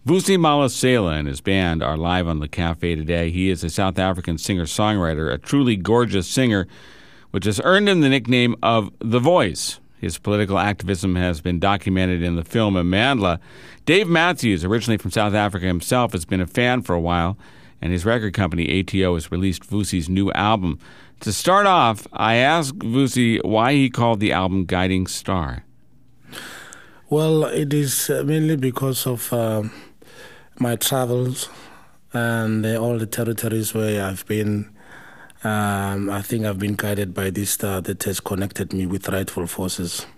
Vusi Malasela and his band are live on the cafe today. He is a South African singer-songwriter, a truly gorgeous singer, which has earned him the nickname of The Voice. His political activism has been documented in the film Amandla. Dave Matthews, originally from South Africa himself, has been a fan for a while, and his record company, ATO, has released Vusi's new album. To start off, I asked Vusi why he called the album Guiding Star. Well, it is mainly because of my travels and all the territories where I've been. I think I've been guided by this star that has connected me with rightful forces.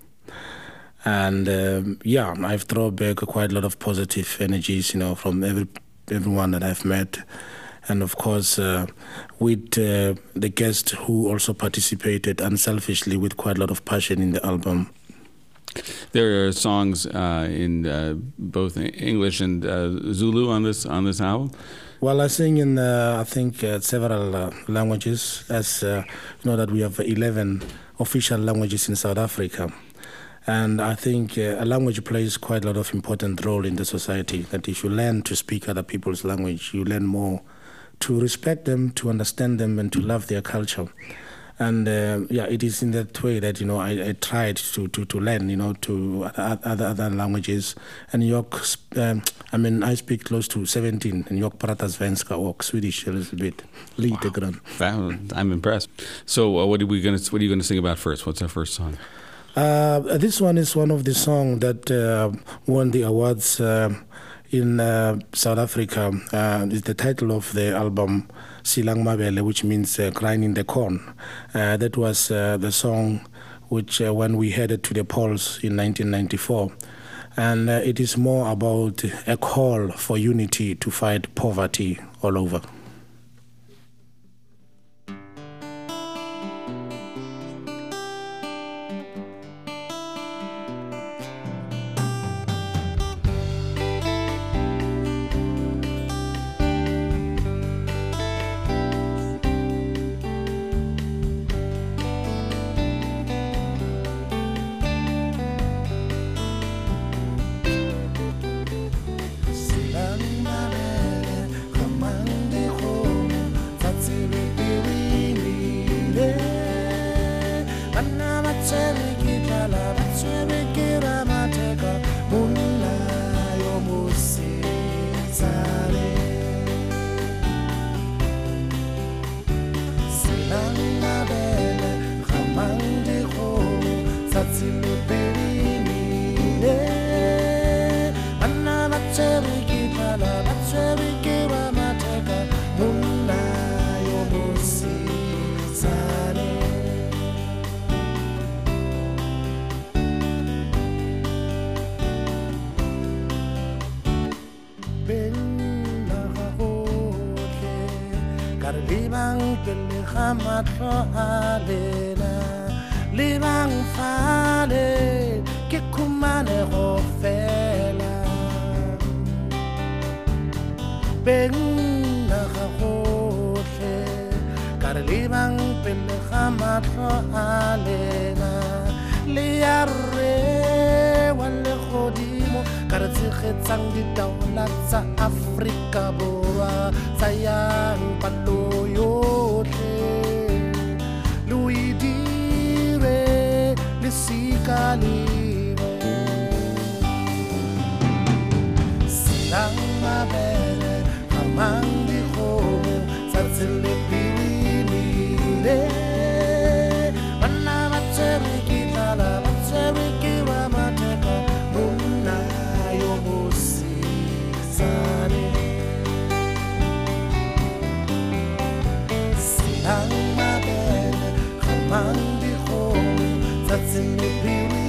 And I've drawn back quite a lot of positive energies, from everyone that I've met. And of course, with the guests who also participated unselfishly with quite a lot of passion in the album. There are songs in both English and Zulu on this album. Well, I sing in several languages, as you know that we have 11 official languages in South Africa, and I think a language plays quite a lot of important role in the society. That if you learn to speak other people's language, you learn more to respect them, to understand them, and to love their culture. And it is in that way that I tried to learn to other languages. And I speak close to 17. And jag pratar svenska och Swedish a little bit. Lite grann. I'm impressed. So what are you going to sing about first? What's our first song? This one is one of the songs that won the awards in South Africa. It's the title of the album, Silang Mabele, which means crying in the corn. That was the song which when we headed to the polls in 1994. And it is more about a call for unity to fight poverty all over. Libang fale ke kumane go fela ben na gotle ka re libang pele ga matlo alena le ya re wa le godimo ka re tshegetsang ditaola tsa Afrika Borwa tsa yang palo yotlhe Silang mabele kamandi khomo satsile pilile Mana matsere kitala matsere kiwa mateka Muna yobosi sane Silang mabele kamandi khomo satsile pilile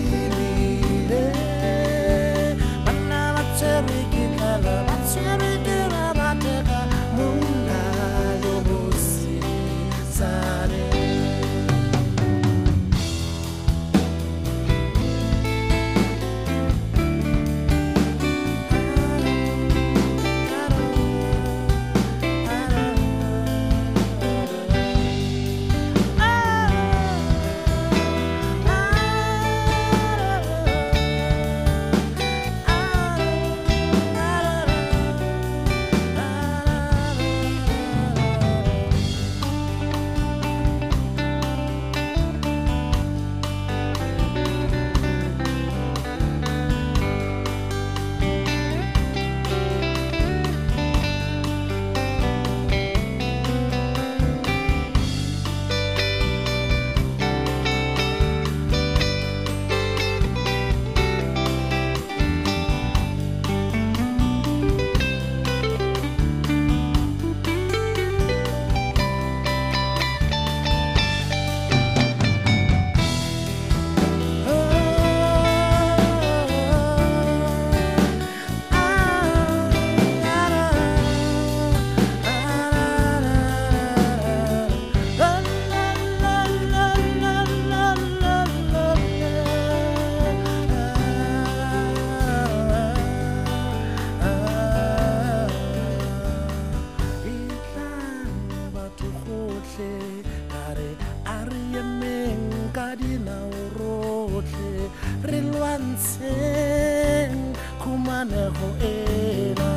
nako ena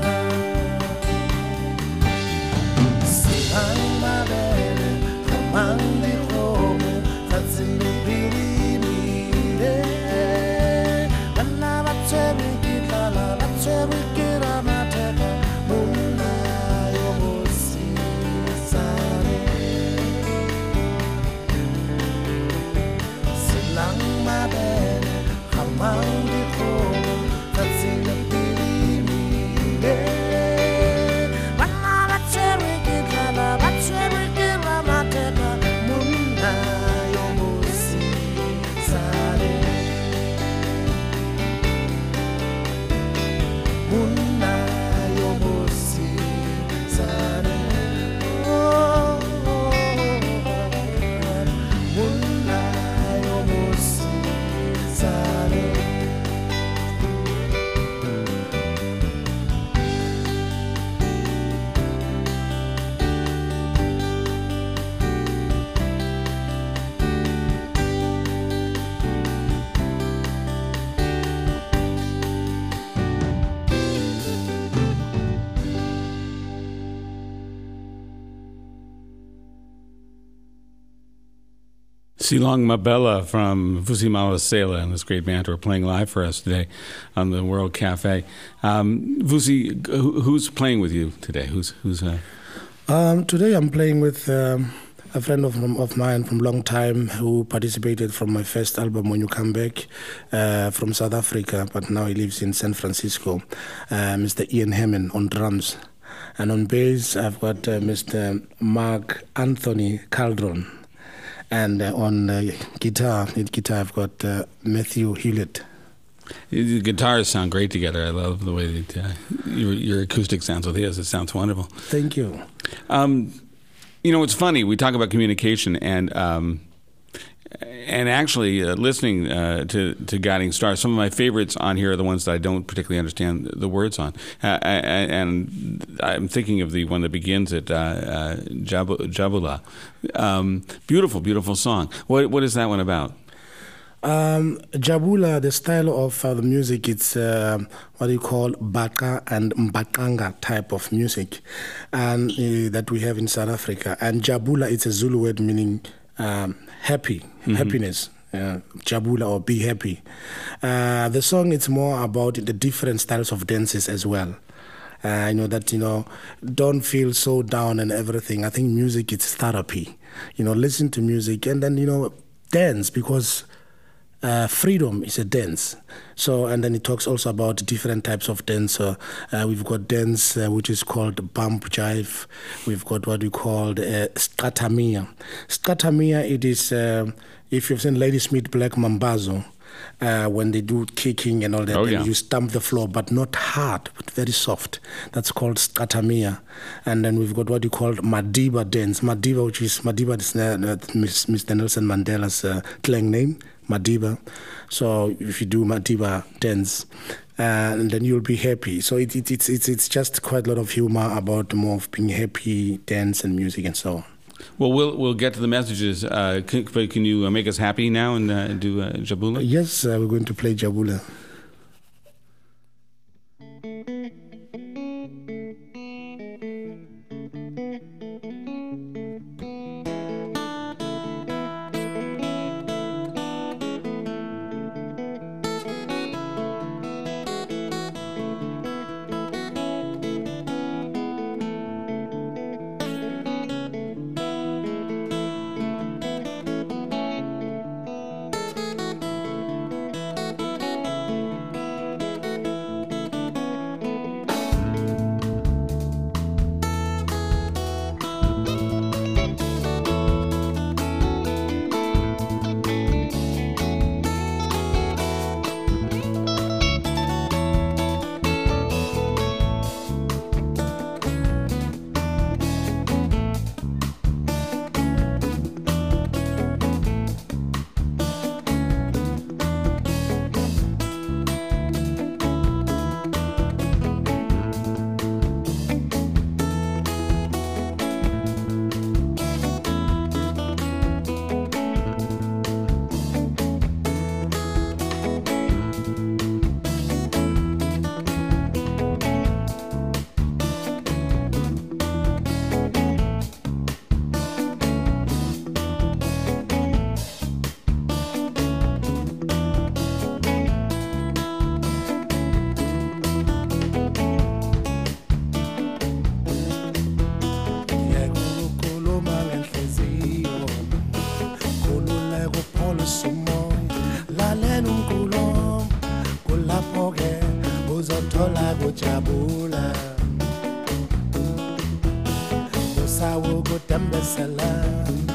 Silang mabele Kamang dikhomo Tsatsing dipirimile Bana ba tshwerwe ke tlala Ba tshwerwe ke ramatheka Monna yo mosisane Silang mabele Kamang dikhomo Tsatsing dipirimile Bana ba tshwerwe ke tlala Ba tshwerwe ke ramatheka Monna yo mosisane Monna yo mosisane Monna yo mosisane Silong Mabella from Vusi Malasela and this great band who are playing live for us today on the World Cafe. Vusi, who's playing with you today? Today I'm playing with a friend of mine from long time who participated from my first album When You Come Back from South Africa, but now he lives in San Francisco, Mr. Ian Hammond on drums. And on bass, I've got Mr. Mark Anthony Caldron. And on guitar, I've got Matthew Hewlett. The guitars sound great together. I love the way that your acoustic sounds with his. It sounds wonderful. Thank you. It's funny. We talk about communication and actually listening to Guiding Stars. Some of my favorites on here are the ones that I don't particularly understand the words on. And I'm thinking of the one that begins at Jabula. Beautiful, beautiful song. What is that one about? Jabula, the style of the music, it's what you call baka and mbakanga type of music, and that we have in South Africa. And Jabula, it's a Zulu word meaning happy, happiness. Jabula, or be happy. The song, it's more about the different styles of dances as well. Don't feel so down and everything. I think music is therapy. Listen to music and then, dance, because freedom is a dance. So, and then it talks also about different types of dance. We've got dance which is called bump jive. We've got what we call skatamia. Skatamia, it is, if you've seen Ladysmith Black Mambazo, when they do kicking and all that, you stamp the floor, but not hard, but very soft. That's called skatamia. And then we've got what you call Madiba dance. Madiba is Mr. Nelson Mandela's slang name, Madiba. So if you do Madiba dance, and then you'll be happy. So it's just quite a lot of humor about more of being happy, dance and music and so on. Well, we'll get to the messages. Can you make us happy now and do Jabula? Yes, we're going to play Jabula. dambesela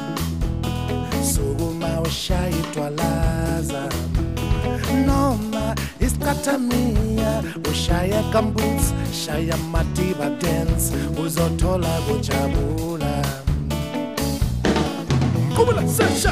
sukuma ushaya idwalaza noma isikhathamiya ushaya gamboots shaya madiba dance uzothola kujabula kubula sesha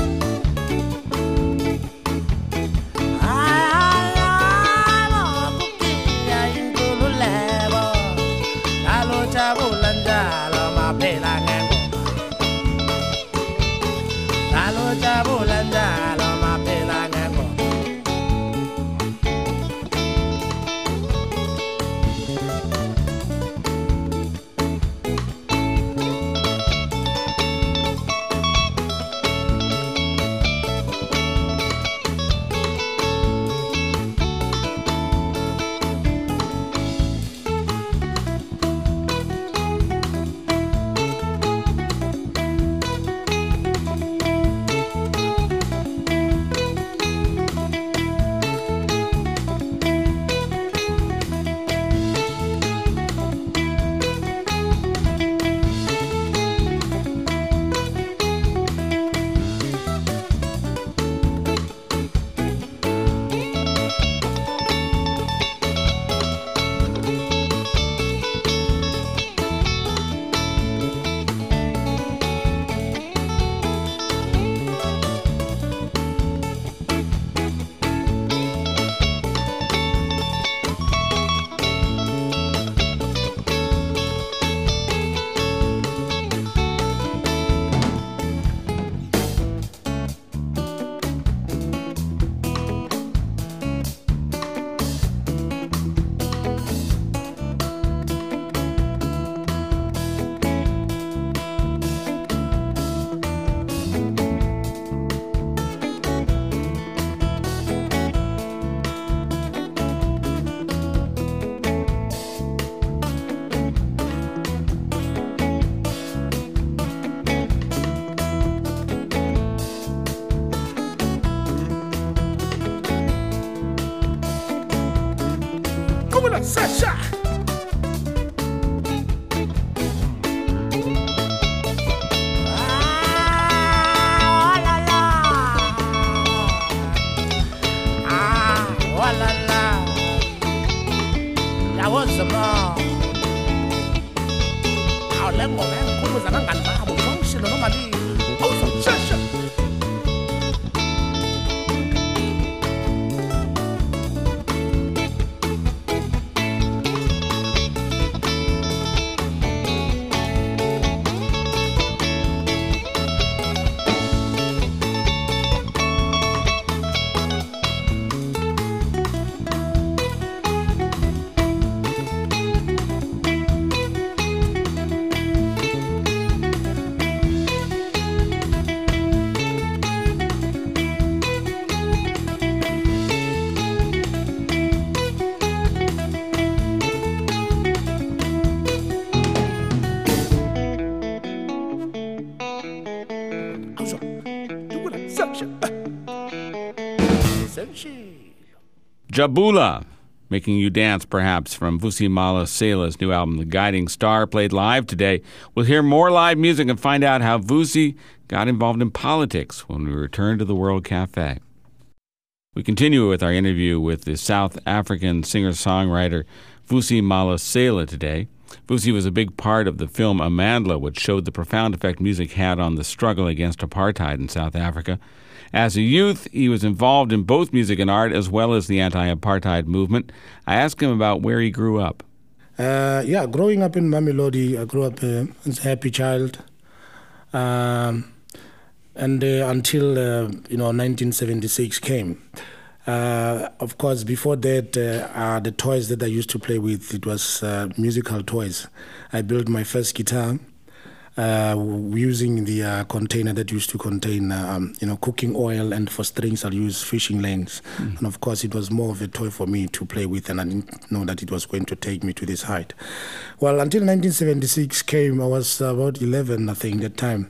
Sasha. Jabula, Making You Dance, perhaps, from Vusi Malasela's new album, The Guiding Star, played live today. We'll hear more live music and find out how Vusi got involved in politics when we return to the World Cafe. We continue with our interview with the South African singer-songwriter Vusi Malasela today. Vusi was a big part of the film Amandla, which showed the profound effect music had on the struggle against apartheid in South Africa. As a youth, he was involved in both music and art as well as the anti-apartheid movement. I asked him about where he grew up. Growing up in Mamelodi, I grew up as a happy child. Until 1976 came. Of course, before that, the toys that I used to play with, it was musical toys. I built my first guitar using the container that used to contain, cooking oil, and for strings I'll use fishing lanes. Mm. And of course, it was more of a toy for me to play with, and I didn't know that it was going to take me to this height. Well, until 1976 came, I was about 11, I think, that time.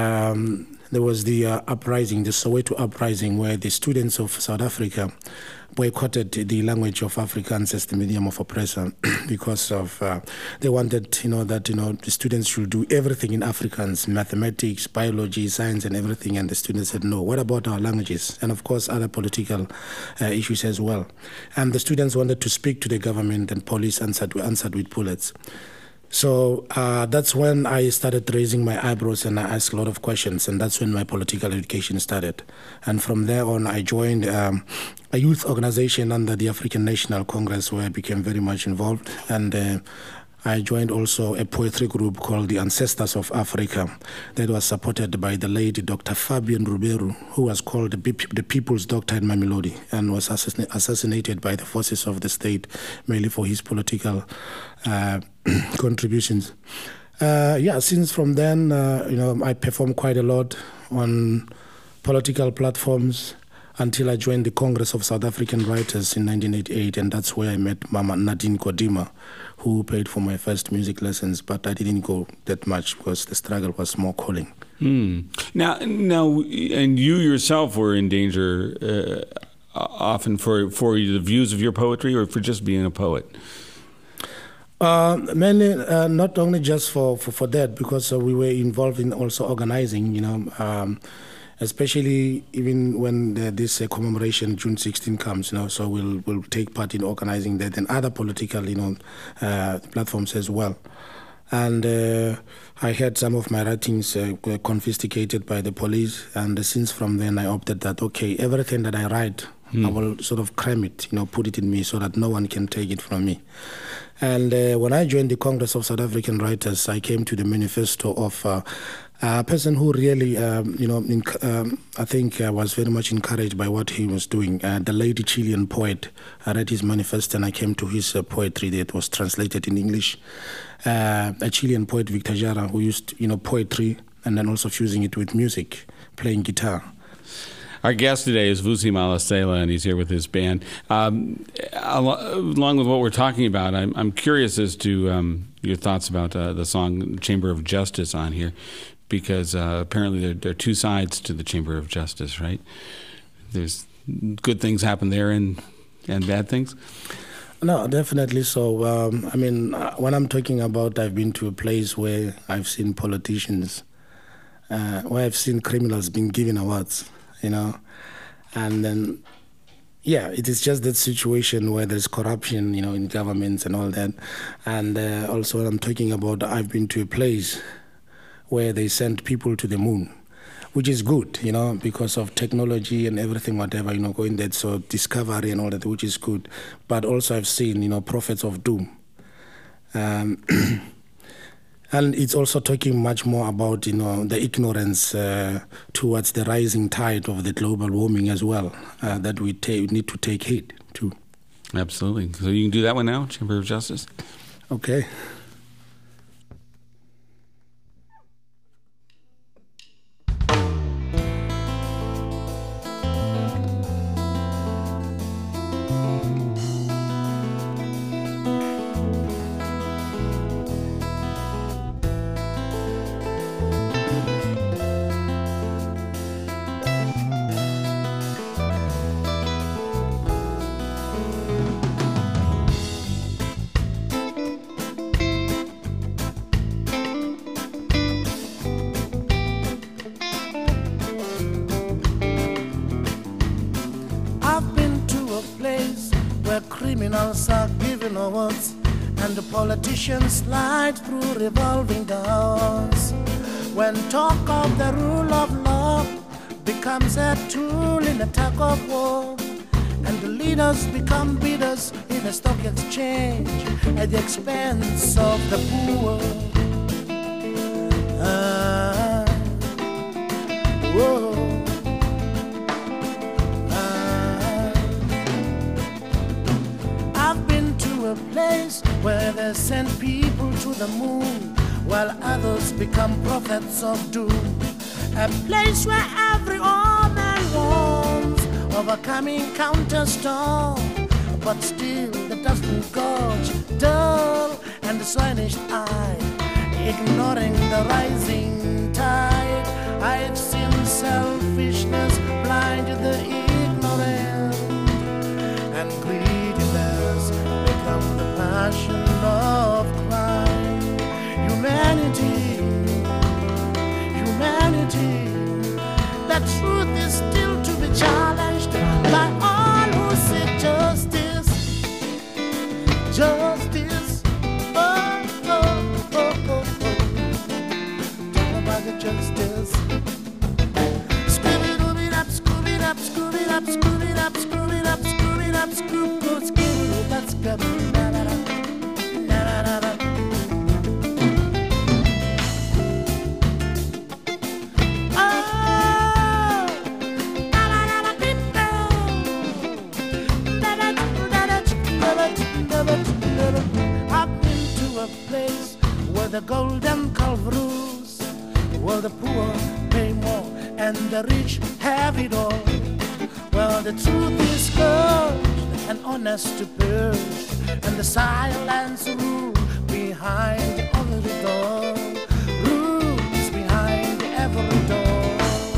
There was the uprising, the Soweto uprising, where the students of South Africa boycotted the language of Afrikaans as the medium of oppression because of they wanted, that the students should do everything in Afrikaans, mathematics, biology, science, and everything. And the students said, no. What about our languages? And of course, other political issues as well. And the students wanted to speak to the government, and police answered with bullets. So that's when I started raising my eyebrows and I asked a lot of questions, and that's when my political education started. And from there on, I joined a youth organization under the African National Congress, where I became very much involved. And I joined also a poetry group called the Ancestors of Africa that was supported by the late Dr. Fabian Ruberu, who was called the People's Doctor in Mamelodi and was assassinated by the forces of the state, mainly for his political contributions. Since from then, I performed quite a lot on political platforms until I joined the Congress of South African Writers in 1988, and that's where I met Mama Nadine Kodima, who paid for my first music lessons, but I didn't go that much because the struggle was more calling. Now, and you yourself were in danger often for the views of your poetry, or for just being a poet? Mainly, not only just for that, because we were involved in also organizing, especially even when this commemoration June 16 comes, so we'll take part in organizing that and other political, platforms as well. And I had some of my writings confiscated by the police, and since from then I opted that, okay, everything that I write, I will sort of cram it, put it in me so that no one can take it from me. And when I joined the Congress of South African Writers, I came to the manifesto of a person who really, I think was very much encouraged by what he was doing. The late Chilean poet, I read his manifesto and I came to his poetry that was translated in English. A Chilean poet, Victor Jara, who used, poetry and then also fusing it with music, playing guitar. Our guest today is Vusi Malesela, and he's here with his band. Along with what we're talking about, I'm curious as to your thoughts about the song Chamber of Justice on here, because apparently there are two sides to the Chamber of Justice, right? There's good things happen there and bad things? No, definitely so. When I'm talking about I've been to a place where I've seen politicians, where I've seen criminals being given awards, and then, it is just that situation where there's corruption, in governments and all that. And also when I'm talking about, I've been to a place where they sent people to the moon, which is good, because of technology and everything, whatever, going there, so discovery and all that, which is good. But also I've seen, prophets of doom. And it's also talking much more about, the ignorance towards the rising tide of the global warming as well, that we need to take heed to. Absolutely. So you can do that one now, Chamber of Justice? Okay. Criminals are given awards and the politicians slide through revolving doors. When talk of the rule of law becomes a tool in a tug of war, and the leaders become bidders in a stock exchange at the expense of the poor. A place where they send people to the moon while others become prophets of doom. A place where every man wants overcoming counterstorm, but still the dusty gorge, dull and the Swinish eye, ignoring the rising tide. I've seen selfishness blind the ignorant, the golden calf rules. Well, the poor pay more and the rich have it all. Well, the truth is good and honest to purge, and the silence rule behind every door. Rules behind every door.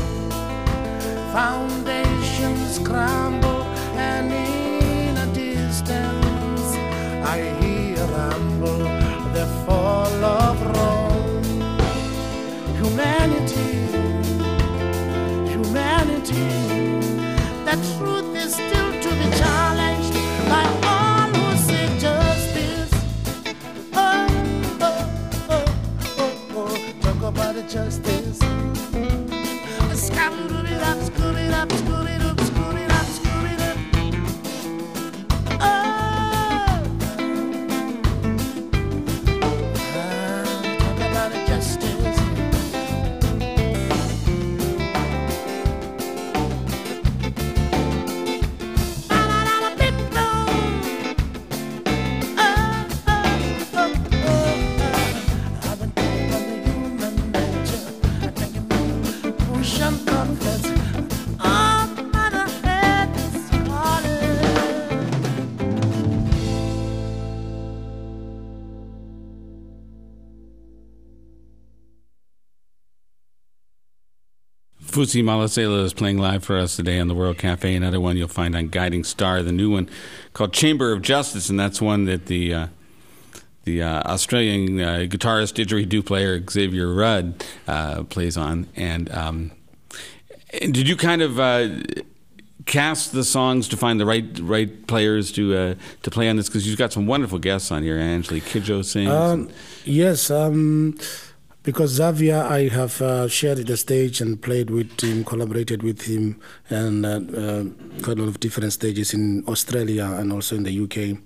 Foundations crumble, and in a distance I hear rumble the fall of Rome. Humanity, the truth is still to be challenged by all who seek justice. Oh, oh, oh, oh, oh, talk about the justice. Scoot it up, scoot it up, scoot it up, scoot it up, scoot it up. Oh, talk about the justice. Vusi Malesela is playing live for us today on the World Cafe. Another one you'll find on Guiding Star, the new one called Chamber of Justice, and that's one that the Australian guitarist, didgeridoo player Xavier Rudd plays on. And did you kind of cast the songs to find the right players to play on this? Because you've got some wonderful guests on here. Angelique Kidjo sings. Yes. Because Xavier, I have shared the stage and played with him, collaborated with him, and quite a lot of different stages in Australia and also in the UK.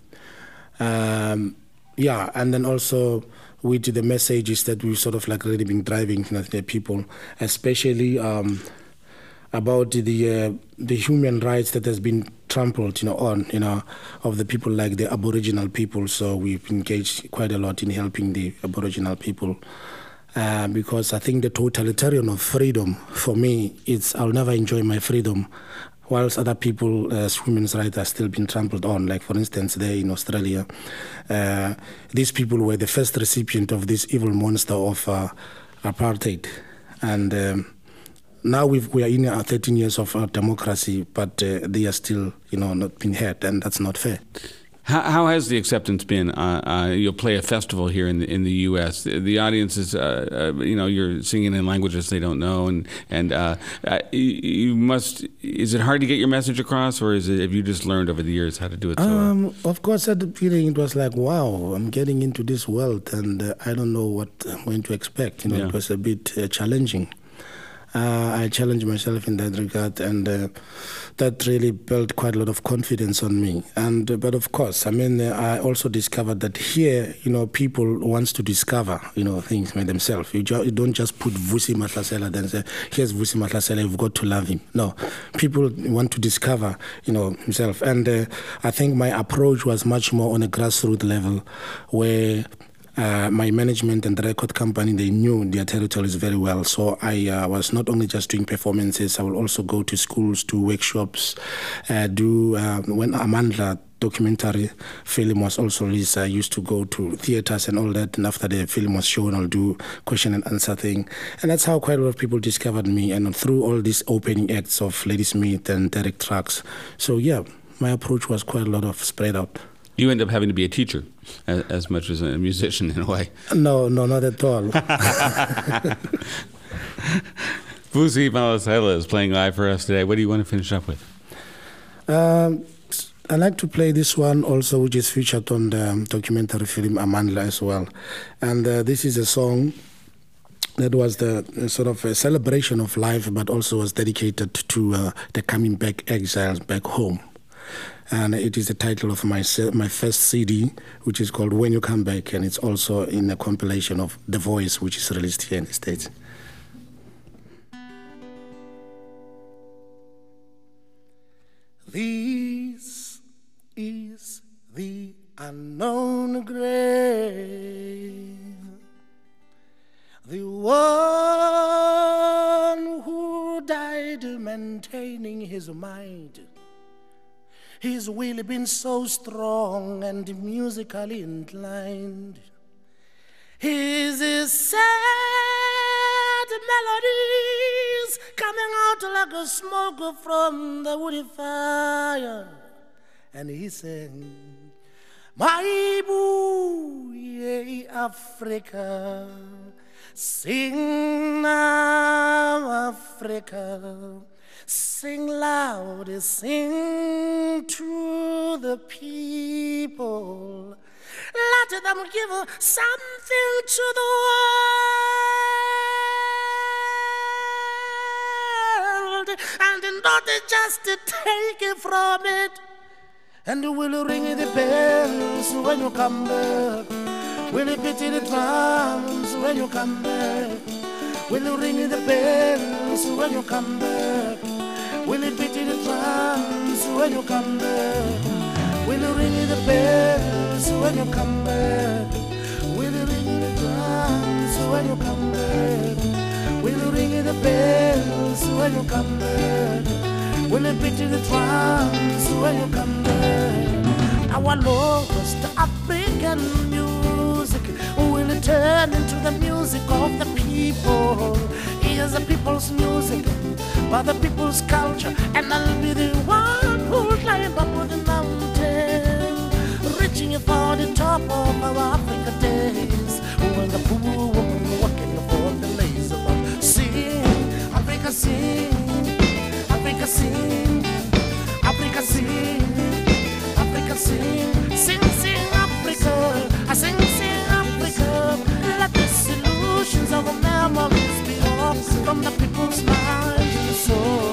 And then also with the messages that we've sort of like really been driving, the people, especially about the human rights that has been trampled, on, of the people like the Aboriginal people. So we've engaged quite a lot in helping the Aboriginal people. Because I think the totalitarian of freedom, for me, I'll never enjoy my freedom whilst other people's women's rights are still being trampled on. Like, for instance, there in Australia, these people were the first recipient of this evil monster of apartheid. And now we are in 13 years of democracy, but they are still, not being heard, and that's not fair. How has the acceptance been? You'll play a festival here in the U.S. The audience is, you're singing in languages they don't know, and you must. Is it hard to get your message across, or have you just learned over the years how to do it? Of course, at the beginning it was like, wow, I'm getting into this world, and I don't know what I'm going to expect. It was a bit challenging. I challenged myself in that regard, and that really built quite a lot of confidence on me. But of course, I also discovered that here, people wants to discover, things by themselves. You don't just put Vusi Mahlasela then say, here's Vusi Mahlasela, you've got to love him. No, people want to discover, himself. And I think my approach was much more on a grassroots level, where my management and the record company, they knew their territories very well. So I was not only just doing performances, I will also go to schools, to workshops, when Amandla documentary film was also released, I used to go to theaters and all that, and after the film was shown, I'll do question and answer thing. And that's how quite a lot of people discovered me, and through all these opening acts of Ladysmith and Derek Trucks. So yeah, my approach was quite a lot of spread out. You end up having to be a teacher as much as a musician in a way. No, not at all. Vusi Malesela is playing live for us today. What do you want to finish up with? I like to play this one also, which is featured on the documentary film Amandla as well. And this is a song that was the sort of a celebration of life, but also was dedicated to the coming back exiles back home. And it is the title of my first CD, which is called When You Come Back, and it's also in a compilation of The Voice, which is released here in the States. This is the unknown grave The one who died maintaining his mind, his will been so strong and musically inclined. His sad melodies coming out like a smoke from the woody fire. And he sang, my boo, yea, Africa, sing now, Africa, sing loud, sing to the people. Let them give something to the world, and not just to take it from it. And we'll ring the bells when you come back. We'll beat the drums when you come back. We'll ring the bells when you come back. We'll beat the drums when you come back. We'll ring the bells when you come back. We'll ring the drums when you come back. We'll ring the bells when you come back. We'll beat the drums when you come back. Our lost African music will turn into the music of the people. Here's the people's music, by the people's culture, and I'll be the one who'll climb up the mountain, reaching for the top of our Africa days. When the poor woman working for the lazy one, sing, Africa sing, Africa sing, Africa sing, Africa sing, sing, sing, Africa, I sing, sing, Africa. Let the solutions of our memories be off from the people's minds and soul.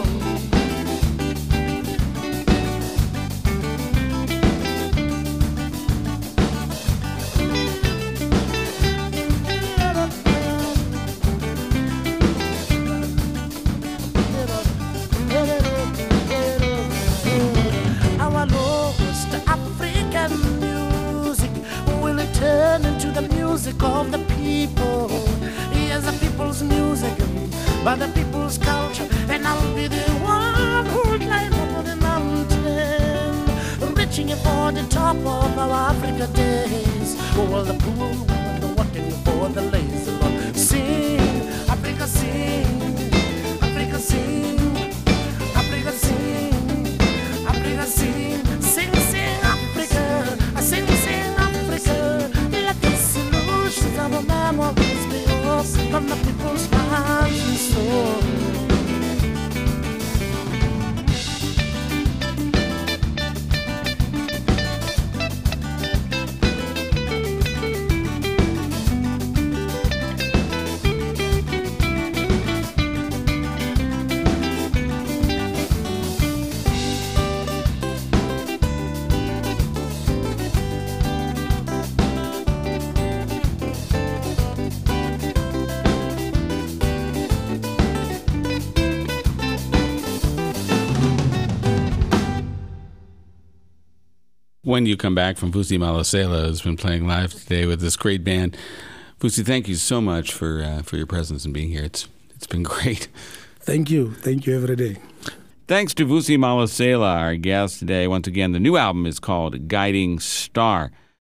Our lost African music will turn into the music of the people. Here's the people's music, by the people's culture, and I'll be the one who'll climb up the mountain, reaching for the top of our Africa days. All the poor women working for the lazy Lord. Sing, Africa sing, Africa sing, Africa sing, Africa sing, sing, sing, Africa, I sing, sing, Africa. Let the solutions of our memories be yours from the people's minds and soul. When you come back from Vusi Malesela, who's been playing live today with this great band. Vusi, thank you so much for your presence and being here. It's been great. Thank you every day. Thanks to Vusi Malesela, our guest today. Once again, the new album is called Guiding Star.